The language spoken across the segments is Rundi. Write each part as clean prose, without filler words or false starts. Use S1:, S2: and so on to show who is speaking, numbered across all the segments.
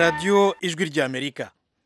S1: radiyo ijwi ry'amerika.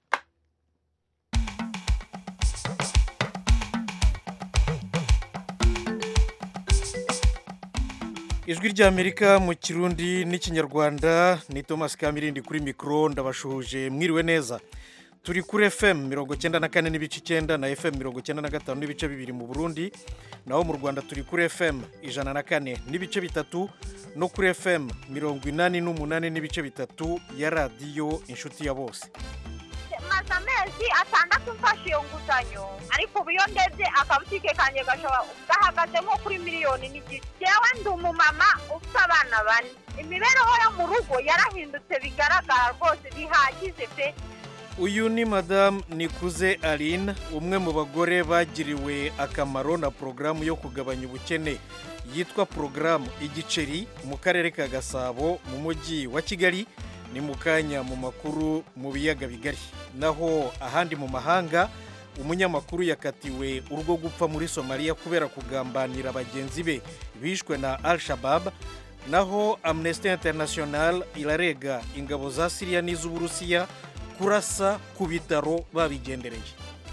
S1: ijwi ry'amerika mu kirundi n'ikinyarwanda ni Thomas Kamirindi kuri mikoro ndabashuhuje mwiriwe neza. Turi kuri FM 94 n'ibice 9 na FM 95 n'ibice 2 mu Burundi, naho mu Rwanda turi kuri FM 104 n'ibice 3 no kuri FM 88 n'ibice 3 ya radiyo inshuti ya bose.
S2: Maze amezi atandatu mfashe iyo nguzanyo, ariko ubu iyo ndebye akabutike kanjye gahagaze nko kuri miliyoni n'igice. Jewe ndi umumama ufite abana bane, imibereho yo mu rugo yarahindutse bigaragara rwose bihagije pe.
S1: Uyu ni Madame Nikuze Aline, umwe mu bagore bagiriwe akamaro na porogaramu yo kugabanya ubukene yitwa porogaramu Igiceri mu karere ka Gasabo mu mujyi wa Kigali. Ni mu kanya mu makuru mu biyaga bigari. Naho ahandi mu mahanga, umunyamakuru yakatiwe urwo gupfa muri Somalia kubera kugambanira bagenzi be bishwe na Al-Shabaab. Naho Amnesty International irarega ingabo za Syria n'iz'Uburusiya kurasa ku bitaro babigendereye.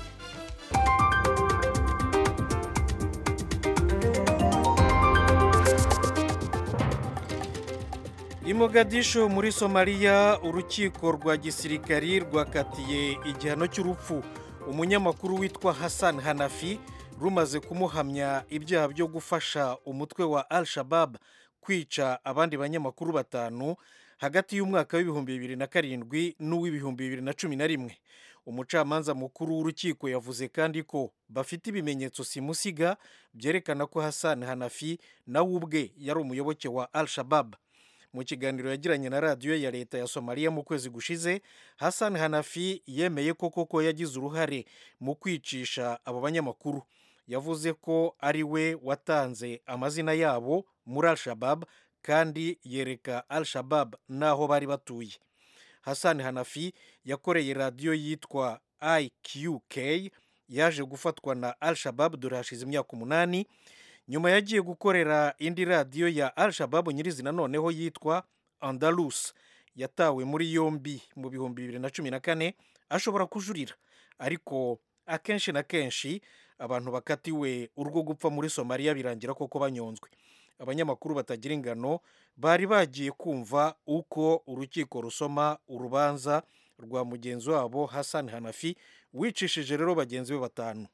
S1: I Mogadishu muri Somalia, urukiko rwa gisirikari rwakatiye igihano cy'urupfu umunyamakuru witwa Hassan Hanafi, rumaze kumuhamya ibyaha byo gufasha umutwe wa Al-Shabaab kwica abandi banyamakuru batanu hagati y'umwaka w'ibihumbi 2007 n'uw'ibihumbi 2011. Umucamanza mukuru w'urukiko yavuze kandi ko bafite ibimenyetso simusiga byerekana ko Hassan Hanafi nawe ubwe yari umuyoboke wa Al-Shabaab. Mu kiganiro yagiranye na radiyo ya leta ya Somalia mu kwezi gushize, Hassan Hanafi yemeye ko koko yagize uruhare mu kwicisha abo banyamakuru. Yavuze ko ari we watanze amazina yabo muri Al-Shabaab kandi yereka Al-Shabaab n'aho bari batuye. Hassan Hanafi yakoreye radiyo yitwa IQK, yaje gufatwa na Al-Shabaab dore hashize imyaka 8. Nyuma yagiye gukorera indi radiyo ya Al-Shabaab nyirizina noneho yitwa Andalus, yatawe muri yombi mu bihumbi 2014 ashobora kujurira. Ariko akenshi na kenshi abantu bakatiwe urwo gupfa muri Somalia birangira koko banyonzwe. Abanyamakuru batagira ingano bari bagiye kumva uko urukiko rusoma urubanza rwa mugenzi wabo Hassan Hanafi wicishije rero bagenzi be batanu.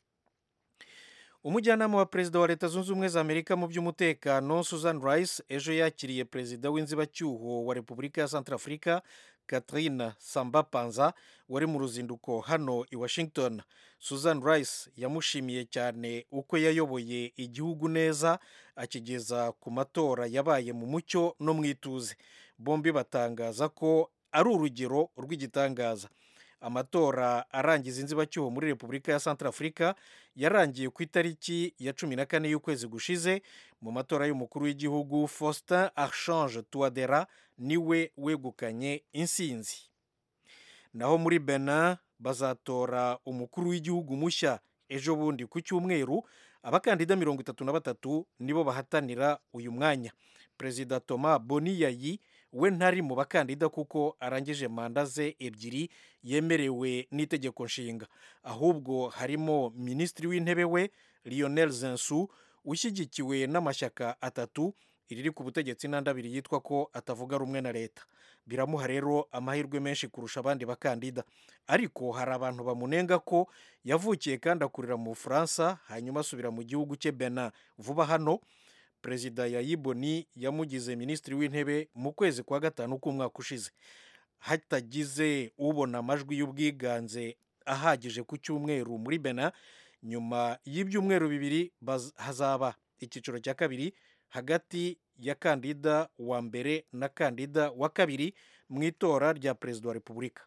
S1: Umujyanama wa perezida wa Leta Zunze Ubumwe za Amerika mu by'umutekano Susan Rice ejo yakiriye perezida w'inzibacyuho wa Repubulika ya Centrafrica Catherine Samba-Panza wari mu ruzinduko hano i Washington. Susan Rice yamushimiye cyane uko yayoboye igihugu neza akigeza ku matora yabaye mu mucyo no mu ituze. Bombi batangaza ko ari urugero rw'igitangaza. Amatora arangiza inzibacyuho muri Repubulika ya Centrafrica yarangiye ku itariki ya 14 y'ukwezi gushize. Mu matora y'umukuru w'igihugu Faustin Archange Touadera niwe wegukanye insinzi. Naho muri Benin bazatora umukuru w'igihugu mushya ejo bundi ku cyumweru. Abakandida 33 nibo bahatanira uyu mwanya. Perezida Thomas Boniyayi we ntari mu bakandida kuko arangije manda ze ebyiri yemerewe n'itegeko nshinga, ahubwo harimo minisitiri w'intebe we Lionel Zinsou ushyigikiwe n'amashyaka atatu, iriri ku butegetsi n'andabiri yitwa ko atavuga rumwe na leta. Biramuha rero amahirwe menshi kurusha abandi bakandida, ariko hari abantu bamunenga ko yavukiye kandi akurira mu Bufaransa hanyuma asubira mu gihugu cye Benin vuba hano. Perezida Yayiboni yamugize minisitiri w'intebe mu kwezi kwa gatanu k'umwaka ushize. Hatagize ubona amajwi y'ubwiganze ahagije ku cyumweru muri Benin, nyuma y'ibyumweru bibiri hazaba icyiciro cya kabiri hagati ya kandida wa mbere na kandida wa kabiri mu itora rya perezida wa Repubulika.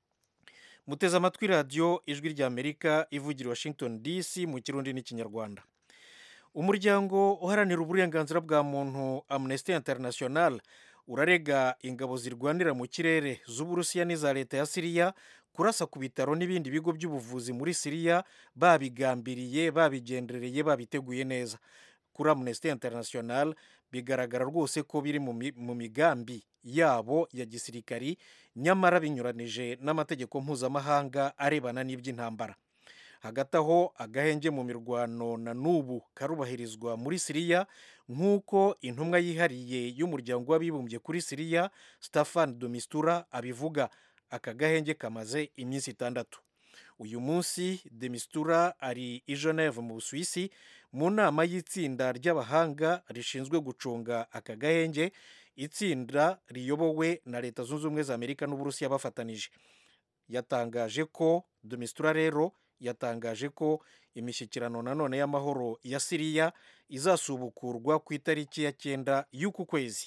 S1: Muteze amatwi radiyo ijwi ry'Amerika ivugira Washington DC mu kirundi n'ikinyarwanda. Umuryango uharanira uburenganzira bwa muntu Amnesty International urarega ingabo zirwanira mu kirere z'Uburusiya n'iza leta ya Syria kurasa ku bitaro n'ibindi bigo by'ubuvuzi muri Syria babigambiriye, babigendereye, babiteguye neza. Kuri Amnesty International bigaragara rwose ko biri mu migambi yabo ya gisirikari, nyamara binyuranije n'amategeko mpuzamahanga arebana n'iby'intambara. Hagati aho agahenge mu mirwano na n'ubu karubahirizwa muri Siriya, nk'uko intumwa yihariye y'umuryango w'abibumbye kuri Siriya Staffan de Mistura abivuga. Aka gahenge kamaze iminsi 6. Uyu munsi de Mistura ari i Geneve mu Busuwisi mu nama y'itsinda ry'abahanga rishinzwe gucunga aka gahenge, itsinda riyobowe na Leta Zunze Ubumwe za Amerika n'Uburusiya bafatanije. Yatangaje ko de Mistura rero yatangaje ko imishyikirano nanone y'amahoro ya Siriya izasubukurwa ku itariki ya 9 y'uku kwezi.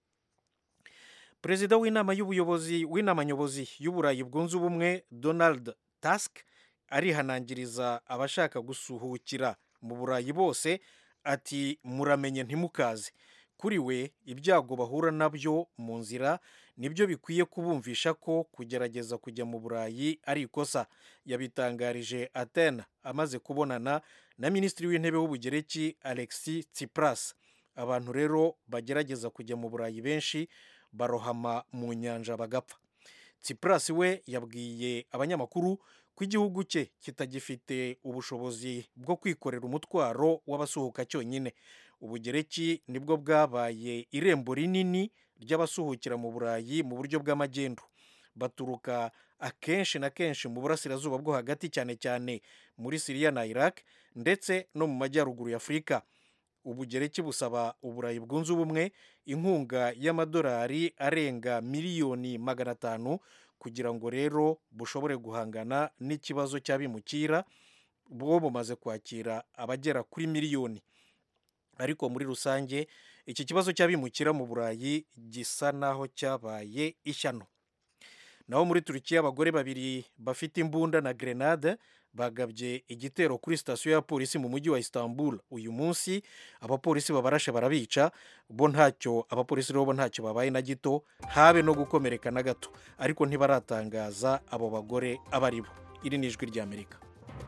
S1: Perezida w'inama nyobozi y'Uburayi bwunze ubumwe Donald Tusk arihanangiriza abashaka gusuhukira mu Burayi bose, ati muramenye ntimukaze. Kuri we ibyago bahura nabyo mu nzira nibyo bikwiye kubumvisha ko kugerageza kujya mu Burayi ari ikosa. Yabitangarije Athene amaze kubonana na Minisitiri w'Intebe w'Ubugereki Alexis Tsipras. Abantu rero bagerageza kujya mu Burayi benshi barohama mu nyanja bagapfa. Tsipras we yabwiye abanyamakuru ko igihugu cye kitagifite ubushobozi bwo kwikorera umutwaro w'abasuhuka cyonyine. Ubugereki nibwo bwabaye irembo rinini ry'abasuhukira mu Burayi mu buryo bw'amagendu. Baturuka akenshi na kenshi mu burasirazuba bwo hagati, cyane cyane muri Siriya na Iraq, ndetse no mu majyaruguru ya Afurika. Ubugereki busaba Uburayi bwunze ubumwe inkunga y'amadolari arenga miliyoni 500 kugira ngo rero bushobore guhangana n'ikibazo cy'abimukira. Bwo bumaze kwakira abagera kuri miliyoni. Ariko muri rusange iki kibazo cy'abimukira mu Burayi gisa naho cyabaye ishyano. Naho muri Turukiya abagore 2 bafite imbunda na grenade bagabye igitero kuri sitasiyo ya polisi mu mujyi wa Istanbul uyu munsi. Abapolisi babarashe barabica, abapolisi rero ntacyo babaye na gito, habe no gukomereka na gato, ariko ntibaratangaza abo bagore abaribo. Iri ni ijwi ry'Amerika.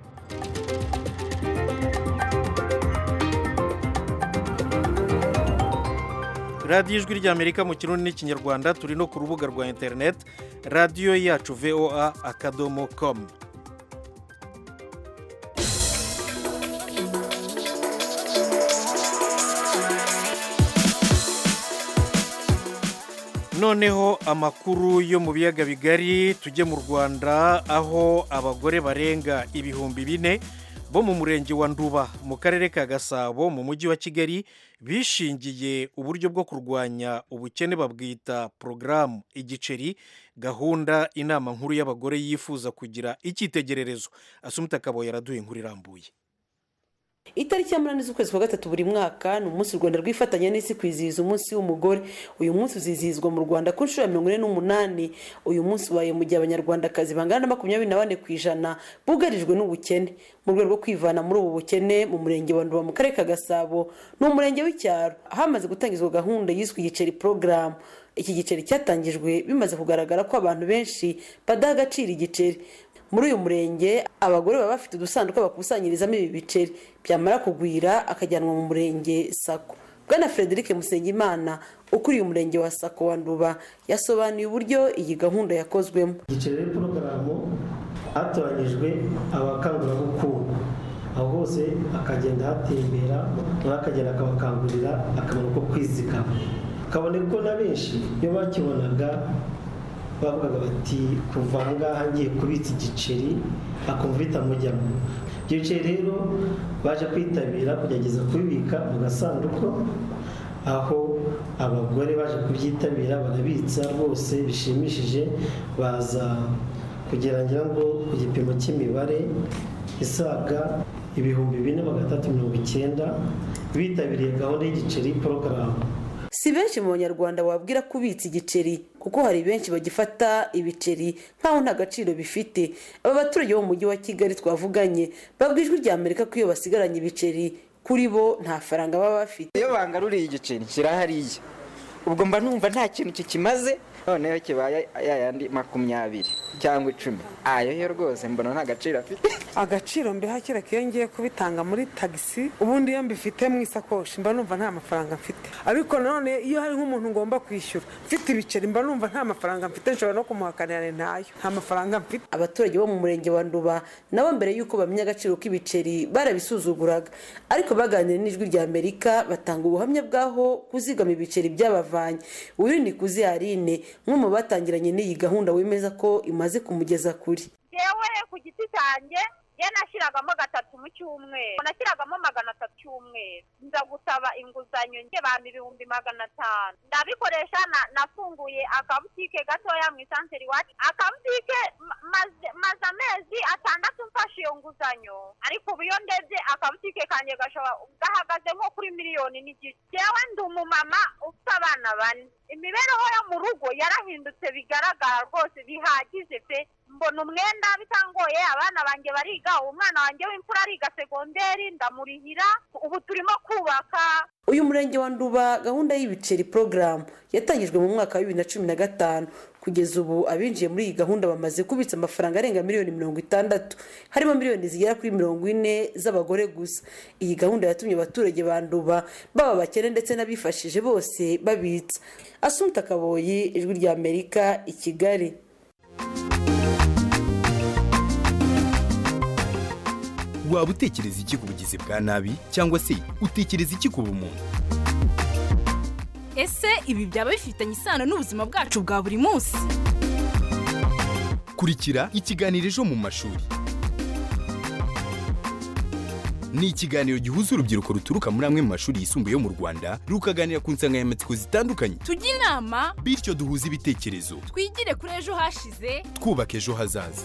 S1: radiyo ijwi ry'Amerika mu Kirundi n'Ikinyarwanda. Turi no ku rubuga rwa interineti radiyo yacu voa.com. Noneho amakuru yo mu biyaga bigari, tujye mu Rwanda aho abagore barenga 4,000 bo mu murenge wa Nduba mu karere ka Gasabo mu mujyi wa Kigali bishingiye uburyo bwo kurwanya ubukene babwita porogaramu igiceri, gahunda inama nkuru y'abagore yifuza kugira icyitegererezo. Asumta Kabo yaraduye inkuru irambuye.
S3: Itariki ya 8 z'ukwezi kwa 3 buri mwaka ni umunsi u Rwanda rwifatanya n'isi kwizihiza umunsi w'umugore. Uyu munsi uzizihizwa mu Rwanda ku nshuro ya 48. Uyu munsi waye mu gihe abanyarwandakazi bangana na 24% bugarijwe n'ubukene. Mu rwego rwo kwivana muri ubu bukene, mu murenge wa Nduba mu karere ka Gasabo n'umurenge w'icyaro hamaze gutangizwa gahunda yiswe igiceri program. Iki giceri cyatangijwe bimaze kugaragara ko abantu benshi badaha agaciro igiceri. Muri uyu murenge abagore baba bafite udusanduka bakusanyirizamo ibi biceri, byamara kugwira akajyanwa mu murenge Sako. Bwana Frederic Musengimana ukuriye umurenge wa Sako wa Nduba yasobanuye uburyo iyi gahunda yakozwemo.
S4: Igiceri porogaramu hatoranyijwe abakangurabukungu, aho hose akagenda hatembera bakagenda akabakangurira akamaro ko kwizigama. Kabone ko na benshi iyo bakibonaga bavugaga bati kuva ngaha ngiye kubitsa igiceri akumva bitamujyamo. Ibyo biceri rero baje kwitabira kugerageza kubibika mu gasanduku, aho abagore baje kubyitabira barabitsa rwose bishimishije, baza kugerageza ngo ku gipimo cy'imibare isaga 4,390 bitabiriye gahunda y'igiceri porogaramu.
S3: Si benshi mu Banyarwanda wabwira kubitsa igiceri kuko hari benshi bagifata ibiceri nkaho nta gaciro bifite. Aba baturage bo mu mujyi wa Kigali twavuganye babwijwe rya Amerika ko iyo basigaranye ibiceri kuri bo nta faranga baba bafite.
S5: Iyo bangaruriye igiceri kirahariye ubwo mba numva nta kintu kikimaze, noneho kibaye yayandi 20 cyangwa 10 ayo yo rwose mbona nta gaciro afite.
S6: Agaciro mbe hakira kiyongeye kubitanga muri taxi ubundi iyo mbifite mu isakoshi mba numva nta mafaranga mfite, ariko none iyo hari nk'umuntu ngomba kwishyura mfite ibiceri mba numva nta mafaranga mfite, nshobora no kumuhakanira ntayo, nta mafaranga mfite.
S3: Abaturage bo mu murenge wa Nduba nabo mbere yuko bamenya agaciro k'ibiceri barabisuzuguraga, ariko baganira n'ijwi rya Amerika batanga ubuhamya bwaho kuzigama ibiceri byabavanye. Uyu ni Kuzi Aline umwe mu batangiranye n'iyi gahunda wemeza ko imaze kumugeza kuri.
S2: Yewe ku giti cyanjye nashyiragamo 3 mu cyumweru, nashyiragamo 300 cyumweru, nza gusaba inguzanyo nke ba 500. Ndabikoresha nafunguye akabutike gatoya mu isantere iwacu, akabutike maze amezi 6 mfashe iyo nguzanyo, ariko ubu iyo ndebye akabutike kanjye gahagaze nko kuri 1 miliyoni n'igice. Yewe ndi umumama ufite abana 4, imibereho yo mu rugo yarahindutse bigaragara rwose bihagije pe. Mbona umwenda bitangoye, abana banjye bariga, umwana wanjye w'imfura ariga segonderi ndamurihira, ubu turimo kubaka.
S3: Uyu murenge wa Nduba gahunda y'ibiceri program yatangijwe mu mwaka wa 2015. Kugeza ubu abinjiye muri iyi gahunda bamaze kubitsa amafaranga arenga miliyoni 60, harimo miliyoni zigera kuri 40 z'abagore gusa. Iyi gahunda yatumye abaturage ba Nduba baba bakene ndetse n'abifashije bose babitsa. Asumta Kaboyi, ijwi rya Amerika, i Kigali.
S7: Waba utekereza iki ku bugizi bwa nabi cyangwa se utekereza iki ku bumuntu?
S8: Ese ibi byaba bifitanye isano n'ubuzima bwacu bwa buri munsi?
S7: Kurikira ikiganiro Ejo mu mashuri. Ni ikiganiro gihuza urubyiruko ruturuka muri amwe mu mashuri yisumbuye yo mu Rwanda rukaganira ku nsanganyamatsiko zitandukanye.
S8: Tujye inama
S7: bityo duhuze ibitekerezo.
S8: Twigire kuri ejo hashize,
S7: twubaka ejo hazaza.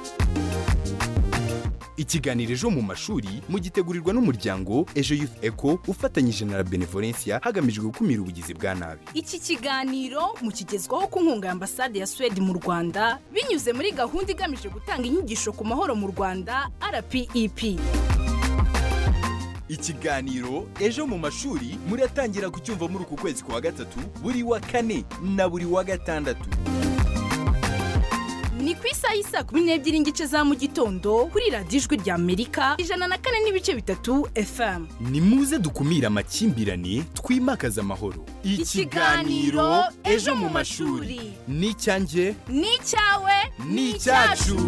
S7: Ikiganiro Ejo mu mashuri mugitegurirwa n'umuryango Ejo Youth Eco ufatanyije na Benevolencia hagamijwe gukumira ubugizi bwa nabi.
S8: Iki kiganiro mukigezwaho ku nkunga ya Ambasade ya Sweden mu Rwanda binyuze muri gahunda igamije gutanga inyigisho ku mahoro mu Rwanda RPEP.
S7: Ikiganiro Ejo mu mashuri muratangira kucyumva muri uku kwezi kwa gatatu buri wa kane na buri wa gatandatu.
S8: Ni ku isaha y'isa 12:00 za mu gitondo kuri radiyo Ijwi rya Amerika 104.3 FM.
S7: Ni muze dukumira amakimbirane twimakaza amahoro.
S8: Ikiganiro Ejo mu mashuri
S7: ni cyanjye,
S8: ni cyawe,
S7: ni cyacu.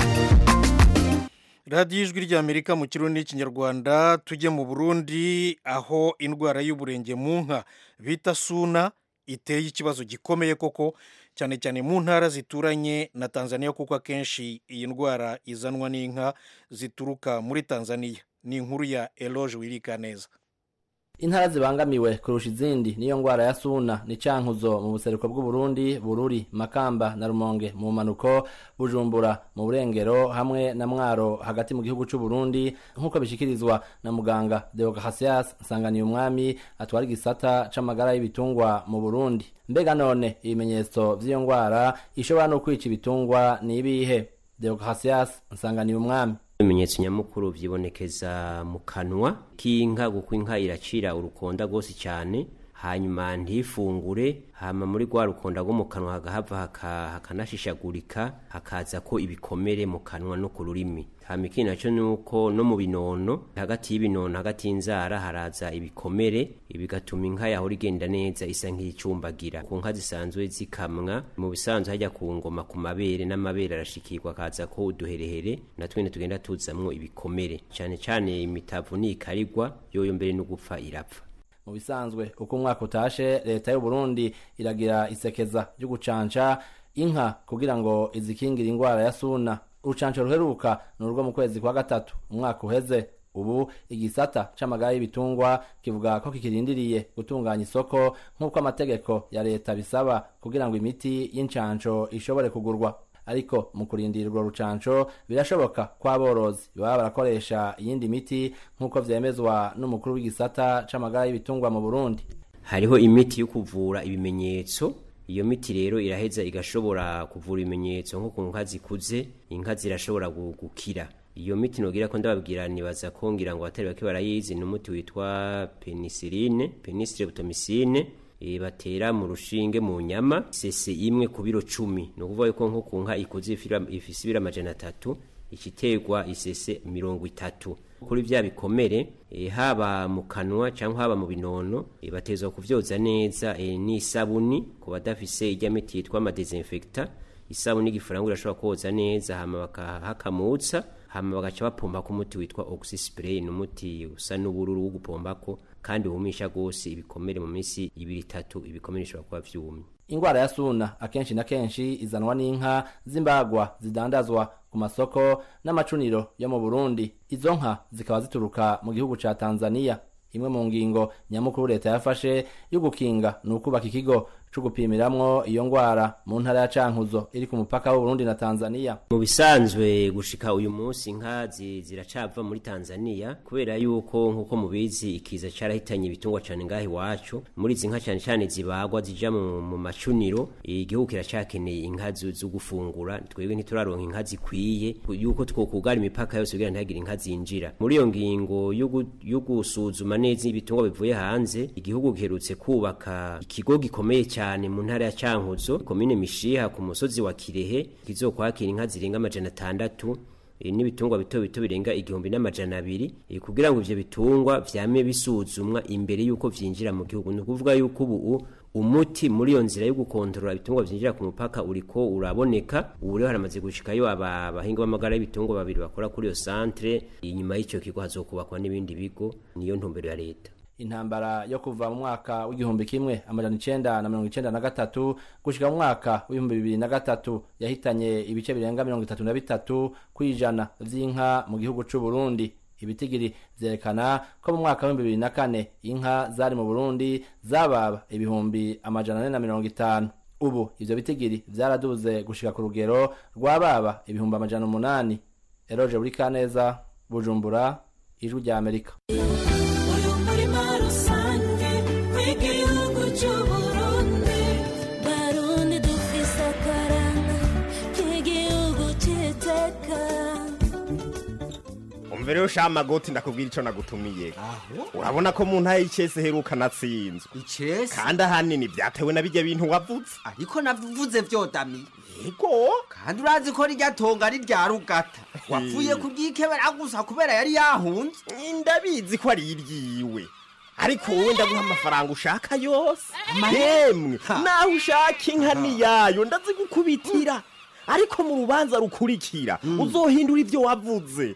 S1: radiyo Ijwi rya Amerika mu Kirundi n'Ikinyarwanda. Tujye mu Burundi aho indwara y'uburenge mu nka bita suna iteye ikibazo gikomeye koko, cyane cyane mu ntara zituranye na Tanzania, kuko akenshi iyi ndwara izanwa n'inka zituruka muri Tanzania. Ni inkuru ya Eloge Wirikaneza.
S9: Intara zibangamiwe kurusha izindi niyo ngwara ya suna ni Cankuzo mu buseruko bw'u Burundi, Bururi, Makamba na Rumonge mu manuko, Bujumbura mu burengero hamwe na Mwaro hagati mu gihugu cy'u Burundi, nkuko bishikirizwa na muganga Deogratias Nsanganiye umwami atwara igisata c'amagara y'ibitungwa mu Burundi. Mbega none ibimenyetso vy'iyo ngwara ishobora no kwica ibitungwa ni ibihe? Deogratias Nsanganiye umwami:
S10: ibimenyetso nyamukuru vyibonekeza mu kanwa k'inka, kuko inka iracira urukonda gose cyane, hanyuma ntifungure, hama muri rwa rukonda rwo mu kanwa hagahava hakanashishagurika, hakaza ko ibikomere mu kanwa no ku rurimi. Hama ikindi naco nuko no mu binono, hagati y'ibinono hagati y'inzara haraza ibikomere, bigatuma inka yaho igenda neza isa nk'icumbagira. Ku nka zisanzwe zikamwa mu bisanzwe hajya ku ngoma ku mabere, n'amabere arashikirwa kaza ko uduherehere natwene tugenda tuzamwo ibikomere, cyane cyane imitavu nikarirwa yoyo mbere no gupfa irapfa.
S9: Mu bisanzwe uko umwaka utashe leta y'u Burundi iragira isekeza ryo gucanca inka kugira ngo izikingire ingwara ya suna. Urucanco ruheruka n'urwo mu kwezi kwa gatatu umwaka uheze. Ubu igisata c'amagara y'ibitungwa kivuga ko kikirindiriye gutunganya isoko nk'uko amategeko ya leta bisaba kugira ngo imiti y'incanco ishobore kugurwa. Ariko mu kurindirwa rucanco birashoboka kwa borozi baba barakoresha iyindi miti nk'uko vyemezwa n'umukuru w'igisata c'amagara y'ibitungwa mu Burundi.
S10: Hariho imiti yo kuvura ibimenyetso. Iyo miti rero iraheza igashobora kuvura ibimenyetso nko ku nka zikuze, inka zirashobora gukira. Iyo miti nogira ko ndababwira nibaza kongira ngo atari bake barayizi, n'umuti witwa penicilline, penicillin, batera mu rushinge mu nyama isese imwe ku biro 10 no kuvuga yuko nko ku nka ikuze ifise ibiro 300 ikiterwa isese 30 kuri vya bikomere haba mu kanwa cyangwa haba mu binono batezwa kuvyoza neza n'isabuni ku badafise ijya miti yitwa ama desinfectant isabuni gifarango irashobora koza neza hama bakahakamutsa hama bagaca bapomba ku muti witwa oxy spray n'umuti usa n'ubururu wo gupombako kandi uhumisha gose ibikomere mu minsi 2-3 ibikomere bishobora kuba vyumye.
S9: Ingwara ya suna akenshi na kenshi izanwa n'inka zimbagwa zidandazwa ku masoko n'amacuniro yo mu Burundi. Izo nka zikaba zituruka mu gihugu ca Tanzania. Imwe mu ngingo nyamukuru leta yafashe yo gukinga n'ukubaka ikigo cyo gupimiramwo iyo ngwara mu ntara ya Cankuzo iri ku mupaka w'u Burundi na Tanzania.
S10: Mu bisanzwe gushika uyu munsi inka ziracava muri Tanzania kubera yuko nkuko mubizi ikiza carahitanye ibitungwa cyane ngahi wacu muri izi nka cyane cyane zibagwa zija mu macuniro igihugu kiracakeneye inka zo gufungura twebwe ntituraronka inka zikwiye yuko twokugara imipaka yose kugira ntagire inka zinjira. Muri iyo ngingo yo gusuzuma neza ibitungwa bivuye hanze igihugu giherutse kubaka ikigo gikomeye cyane mu ntara ya Cankuzo komine Mishiha ku musozi wa Kirehe kizokwakira inka zirenga 600 n'ibitungwa bito bito birenga 1200 kugira ngo ivyo bitungwa vyame bisuzumwa imbere yuko vyinjira mu gihugu. No kuvuga yuko ubu umuti muri iyo nzira yo gukontrola ibitungwa vyinjira ku mupaka uriko uraboneka ubu rero haramaze gushikayo abahinga b'amagara y'ibitungwa babiri bakora kuri iyo centre inyuma y'ico kigo hazokubakwa n'ibindi bigo niyo ntumbero ya leta.
S9: Intambara yo kuva mu mwaka w'igihumbi kimwe amajana 993 gushika mu mwaka w'ibihumbi 2003 yahitanye ibice birenga 33 kwijana vy'inka mu gihugu c'u Burundi. Ibitigiri vyerekana ko mu mwaka wa 2004 inka zari mu Burundi zababa ibihumbi amajana 450. Ubu ivyo bitigiri vyaraduze gushika ku rugero rwababa ibihumbi amajana 8. Eroje buri kaneza Bujumbura ijwi rya Amerika.
S11: Umvere ushama goti ndakubwira ico nagutumiye. Urabona ko mu ntaye icese heruka natsinzwe.
S12: Icese
S11: kandi ahanini byatewe na bijya bintu wavuze.
S12: Ariko navuze vyodami.
S11: Yego
S12: kandi urazi ko rijya tonga ari rya rugata. Wapfuye kuryikebera gusa kubera yari yahunze.
S11: Ndabizi ko ari iryiwe. Ariko wowe ndaguha amafaranga ushaka yose. Yemwe naho ushaka inka ni yayo ndazigukubitira. Ariko mu rubanza rukurikira uzohindura ivyo wavuze.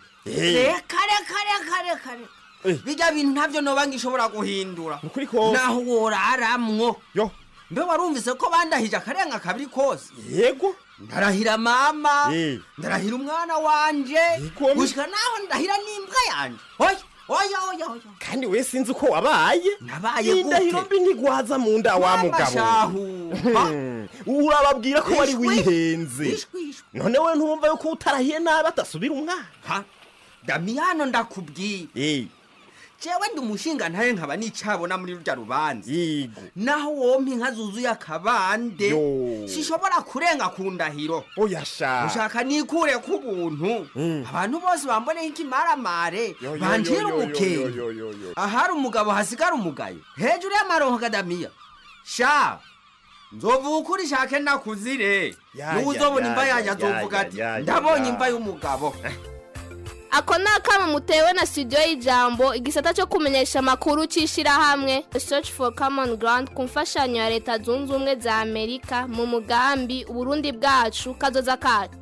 S12: Kare bijya bintu ntavyo nobangi ishobora guhindura naho woraramwo
S11: yo
S12: mbe warumvise ko bandahije akarenga kabiri kose.
S11: Yego
S12: ndarahira mama ndarahira umwana wanje gushika naho ndahira n'imbwa yanje oya
S11: kandi we sinzi uko wabaye
S12: nabaye gute
S11: indahiro mbi ntigwaza mu nda wa mugabo urababwira ko wari wihenze none we ntumva yuko utarahiye nabi atasubira umwana.
S12: Damiano ndakubwiye jewe ndi umushinga ntaye nkaba nicabona muri rujya rubanza naho wompa inka zuzuye akabande sishobora kurenga ku ndahiro.
S11: Oyasha
S12: ushaka nikure ku buntu abantu bose bambone ikimaramare banjira umukenge ahari umugabo hasigara umugayo hejuru y'amaronko kadamiya sha nzovuga ukuri shake nakuzire n'uzobona imva yanjye azovuga ati ndabonye imva y'umugabo.
S13: Ako nakama mutewe na studio y'ijambo igisata cyo kumenyesha makuru cishira hamwe Search for Common Ground kumfashanyo ya leta zunze ubumwe za Amerika mu mugambi Burundi bwacu kazoza kacu.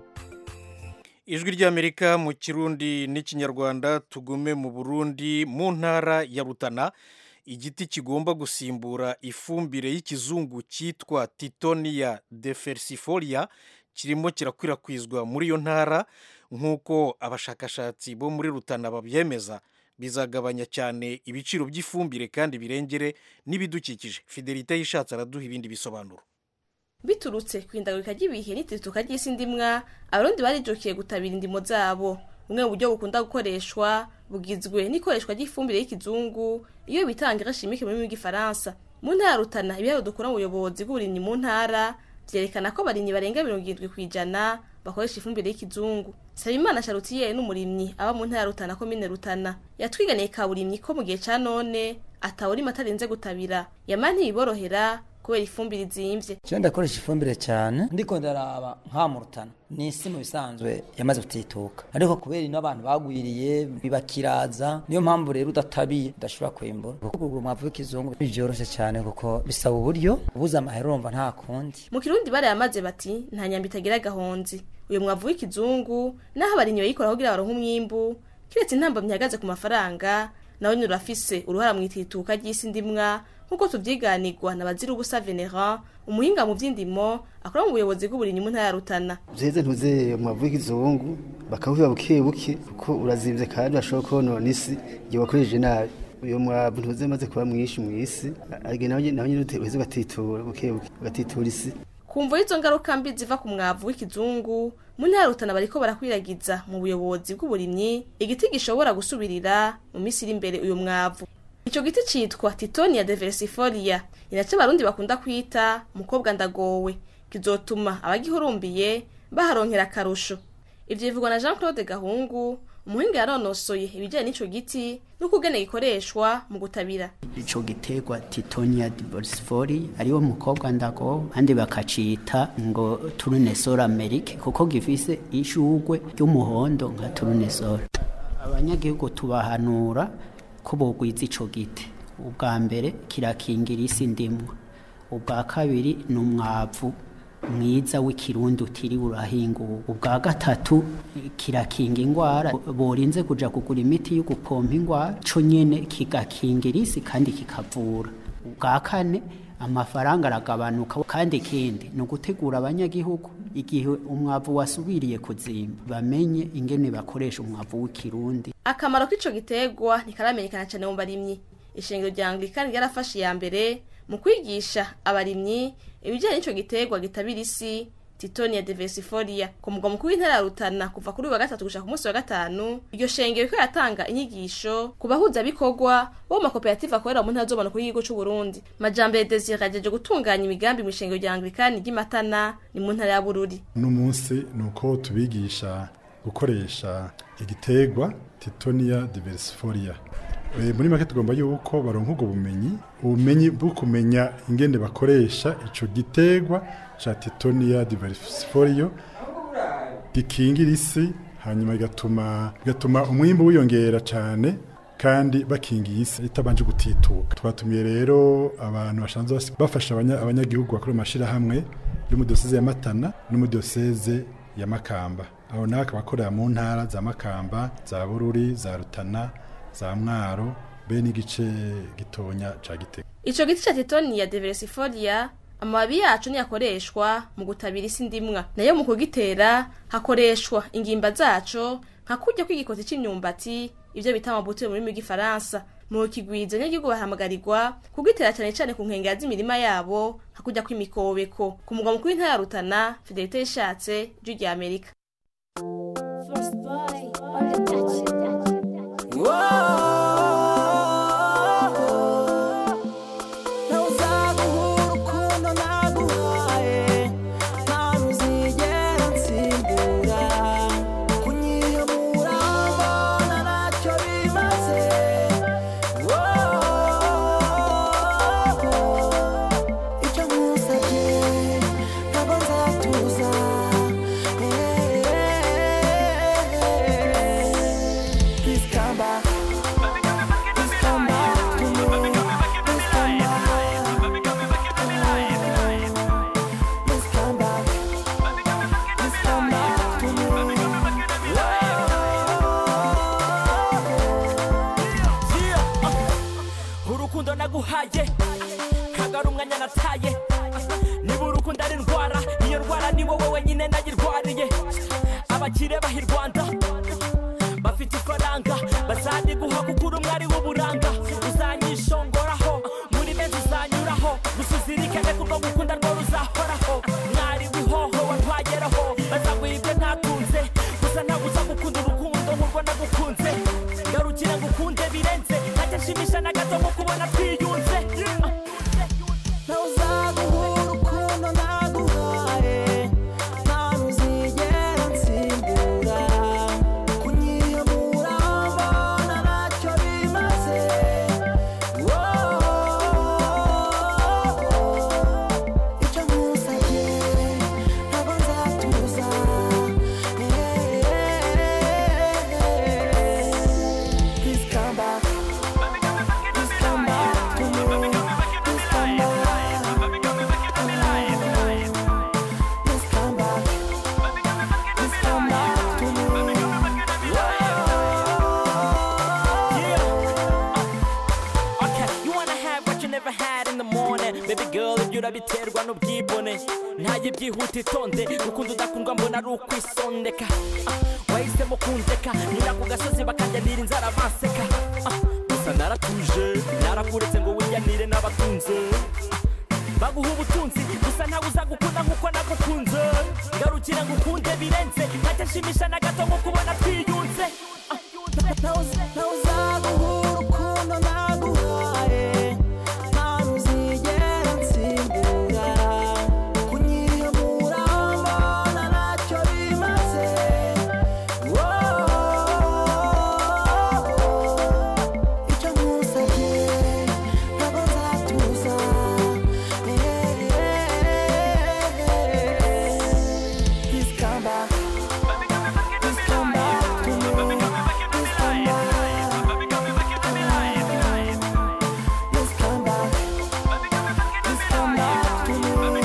S1: Ijwi ry'Amerika mu Kirundi n'ikinyarwanda tugume mu Burundi mu ntara ya Rutana igiti kigomba gusimbura ifumbire y'ikizungu cyitwa Titonia defersifolia kirimo kirakwirakwizwa muri yo ntara nk'uko abashakashatsi bo muri Rutana babyemeza bizagabanya cyane ibiciro by'ifumbire kandi birengere n'ibidukikije. Fidelite yishatse araduha ibindi bisobanuro.
S14: Biturutse kwindagurika ry'ibihe n'itituka ry'isi ndimwa abarundi barijokiye gutabira indimo zabo. Umwe mu buryo bukunda gukoreshwa bugizwe n'ikoreshwa ry'ifumbire y'ikizungu iyo bitangira chimique mu rurimi rw'igifaransa. Mu ntara Rutana ibiharuro dukora mu buyobozi bw'uburimyi mu ntara byerekana ko abarimyi barenga 70% bakoresha ifumbire y'ikizungu. Sabimana Charutiye n'umurimyi aba mu ntara Rutana komine Rutana yatwiganiye kaburimyi ko mu gihe ca none atawurima atarinze gutabira yama ntiborohera kubera ifumbire izimvye.
S15: Je ndakoresha ifumbire cyane ndiko ndaraba nka mu Rutana ni isi mu bisanzwe yamaze gutituka ariko kubera ino abantu bagwiriye bibakiraza niyo mpamvu rero udatabiye udashobora kwimbura kuko ubwo mwavuye kizungu byoroshye cyane kuko bisaba uburyo ubuza amahero urumva nta kundi.
S14: Mu Kirundi bare yamaze bati nta nyamba itagira gahonzi. Uyu mwavu w'ikizungu naho abarinyi bayikora kugira baronke umwimbu kiretse intamba myagaze ku mafaranga nawe nyurafise uruhara mu itituka ry'isi ndimwa nkuko tuvyiganirwa na Bazira ubusa Venera umuhinga mu vy'indimo akora mu buyobozi bw'uburinyi mu ntara ya Rutana.
S16: Zeze ntuze mwavu w'ikizungu bakavuga bukebuke kuko urazimvye kandi bashobora konona isi igihe wakoresheje nabi. Uyo mwavu ntuze maze kuba mwinshi mu isi arige nawe nyine uheze ugatitura bukebuke ugatitura isi.
S14: Kumva izo ngaruka mbi ziva ku mwavu w'ikizungu mu ntara Rutana bariko barakwiragiza mu buyobozi bw'uburimyi igiti gishobora gusubirira mu misi iri imbere uyu mwavu. Ico giti citwa Tithonia diversifolia inace barundi bakunda kwita mukobwa ndagowe kizotuma abagihurumbiye baharonkera akarusho. Ivyo bivugwa na Jean Claude Gahungu umuhinga yaronosoye ibijanye n'ico giti n'ukugene gikoreshwa mu gutabira.
S17: Ico gitegwa Tithonia diversifolia ariwo mukobwa ndago kandi bakacita ngo Tournesol Amerique kuko gifise ishugwe ry'umuhondo nka Tournesol. Abanyagihugu tubahanura ko bogwiza ico giti. Ubwa mbere kirakingira isi ndimwa. Ubwa kabiri ni umwavu mwiza w'ikirundi utiri urahinguwe. Ubwa gatatu kirakinga ingwara borinze kuja kugura imiti yo gupompa ingwara co nyene kigakingira isi kandi kikavura. Ubwa kane amafaranga aragabanuka kandi kindi no gutegura abanyagihugu igihe umwavu wasubiriye kuzimba bamenye ingene bakoresha umwavu w'ikirundi.
S14: Akamaro k'ico gitegwa ntikaramenyekana cyane mu barimyi. Ishengero rya Anglikani yarafashe ya mbere mu kwigisha abarimyi ibijyanye n'ico gitegwa gitabira isi Tithonia diversifolia ku mugwa mukuru w'intara ya Rutana kuva kuri wa gatatu gushaka ku munsi wa gatanu. Iryo shengero ko yatanga inyigisho ku bahuza bikorwa bo makoperative akorera mu ntara z'obana ku gihugu cy'u Burundi. Majambere Desire ajeje gutunganya imigambi mu ishengero rya Anglikani ry'Imatana ni mu ntara ya Bururi.
S18: No munsi nuko tubigisha gukoresha igitegwa Tithonia diversifolia. Muri make tugomba yuko baronka ubwo ubumenyi bwo kumenya ingene bakoresha ico gitegwa cha Tithonia diversifolia gikingira isi hanyuma bigatuma umwimbu wiyongera cyane kandi bakingiye isi itabanje gutituka. Twatumiye rero abantu bashanzwe bafasha abanyagihugu bakora amashira hamwe yo mu diyoseze ya Matana no mu diyoseze ya Makamba. Aho naka bakorera mu ntara za Makamba, za Bururi, za Rutana, za Mwaro be n'igice gitonya ca Gitega.
S14: Ico giti cha Tithonia diversifolia amababi yacu niyakoreshwa mu gutabira isi ndimwa nayo mu kugitera hakoreshwa ingimba zaco nka kurya kw'igikoti c'imyumbati ivyo bita amabuto muri Gifaransa. Mu kigwiza nyagihugu bahamagarirwa kugitera cyane cyane ku nkengera z'imirima yabo nka kurya kw'imikobeko. Ku mugwa mukuru w'intara ya Rutana Fidelite Ishatse rya Amerika.
S19: First boy on the touch.
S20: Abakire bahi Rwanda bafite ifaranga bazandi guha kukuru mwari w'uburanga uzanyishongoraho muri benzi uzanyuraho gusuzirikane kubwo gukunda rwo ruzahoraho mwari wihoho watwageraho bazagwibwe ntatunze gusa ntaguza gukunda urukundo nk'urwo nagukunze garukire ngukunde birenze ntajya nshimisha na gato nko kubona twiyunze
S19: Whoa
S20: kubura biterwa n'ubwibone ntaye byihuta itonde urukundo udakundwa mbona ari ukwisondeka wahisemo kundeka nyura ku gasozi bakanjanira inzara baseka gusa naratuje narakuretse ngo wiyanire n'abatunze baguha ubutunzi gusa ntawe uzagukunda nk'uko nagukunze ngarukira ngukunde birenze ntajya nshimisha na gato nko kubona twiyunze ntawe uzaguha urukundo naguhaye nta ruzigera nsimbura kunyiyobora mbona ntacyo bimaze icyo nkusabye ntabwo nzatuza please come back please come back to me please come back please come back please come back to me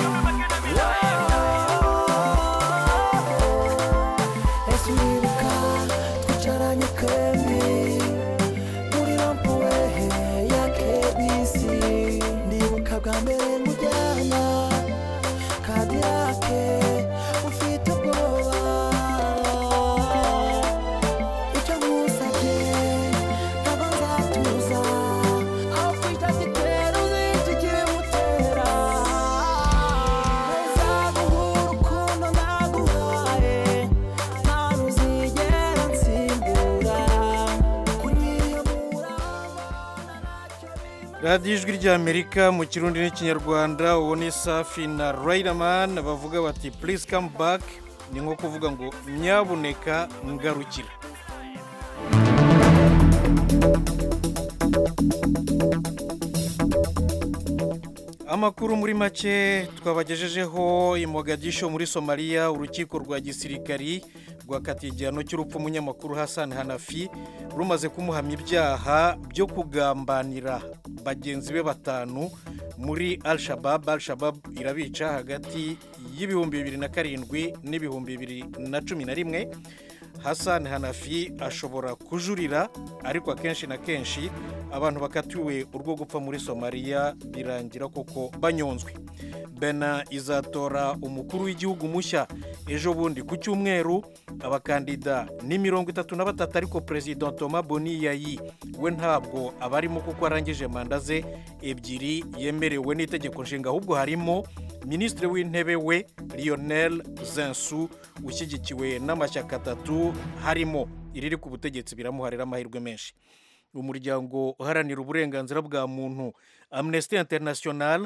S20: ese uribuka twicaranye twembi muri rompuwe ya KBC ndibuka bwa mbere mujyana Cadillac ufite ubwoba icyo nkusabye ntabwo nzatuza aho kwita gitera uzi ikibimutera nzaguha urukundo naguhaye nta ruzigera nsimbura kunyiyobora
S1: radiyo ijwi ry'amerika mu kirundi n'ikinyarwanda uwo ni safi na Riderman bavuga bati please come back ni nko kuvuga ngo nyabuneka ngarukira. Amakuru muri make twabagejejeho i Mogadisho muri Somalia urukiko rwa gisirikari rwakatiye igihano cy'urupfu umunyamakuru Hassan Hanafi rumaze kumuhamya ibyaha byo kugambanira bagenzi be batanu muri Al-Shabaab. Al-Shabaab irabica hagati y'ibihumbi 2007 n'ibihumbi 2011. Hassan Hanafi ashobora kujurira ariko akenshi na kenshi abantu bakatiwe urwo gupfa muri Somalia birangira koko banyonzwe. Bena izatora umukuru w'igihugu mushya ejo bundi ku cyumweru. Abakandida ni 33 ariko President Thomas Boni Yayi we ntabwo abarimo kuko arangije manda ze ebyiri yemerewe n'itegeko nshinga, ahubwo harimo Ministre w'intebe we Lionel Zinsou ushyigikiwe n'amashyaka atatu harimo iriri ku butegetsi biramuharira amahirwe menshi. Umuryango uharanira uburenganzira bwa muntu Amnesty International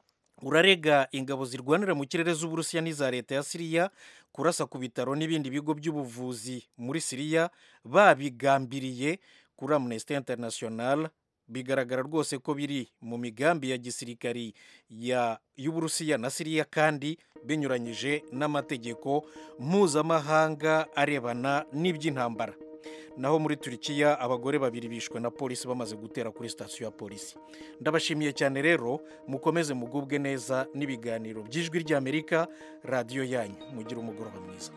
S1: urarega ingabo zirwanira mu kirere z'Uburusiya n'iza leta ya Syria kurasa ku bitaro n'ibindi bigo by'ubuvuzi muri Syria babigambiriye. Kuri Amnesty International bigaragara rwose ko biri mu migambi ya gisirikari y'Uburusiya na Syria kandi binyuranyije n'amategeko mpuzamahanga arebana n'iby'intambara. Naho muri Turkiya abagore babiri bishwe na polisi bamaze gutera kuri sitasiyo ya polisi. Ndabashimiye cyane rero, mukomeze mugubwe neza n'ibiganiro by'ijwi ry'Amerika radiyo yanyu. Mugire umugoroba mwiza.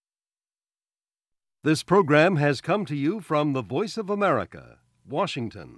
S21: This program has come to you from the Voice of America, Washington.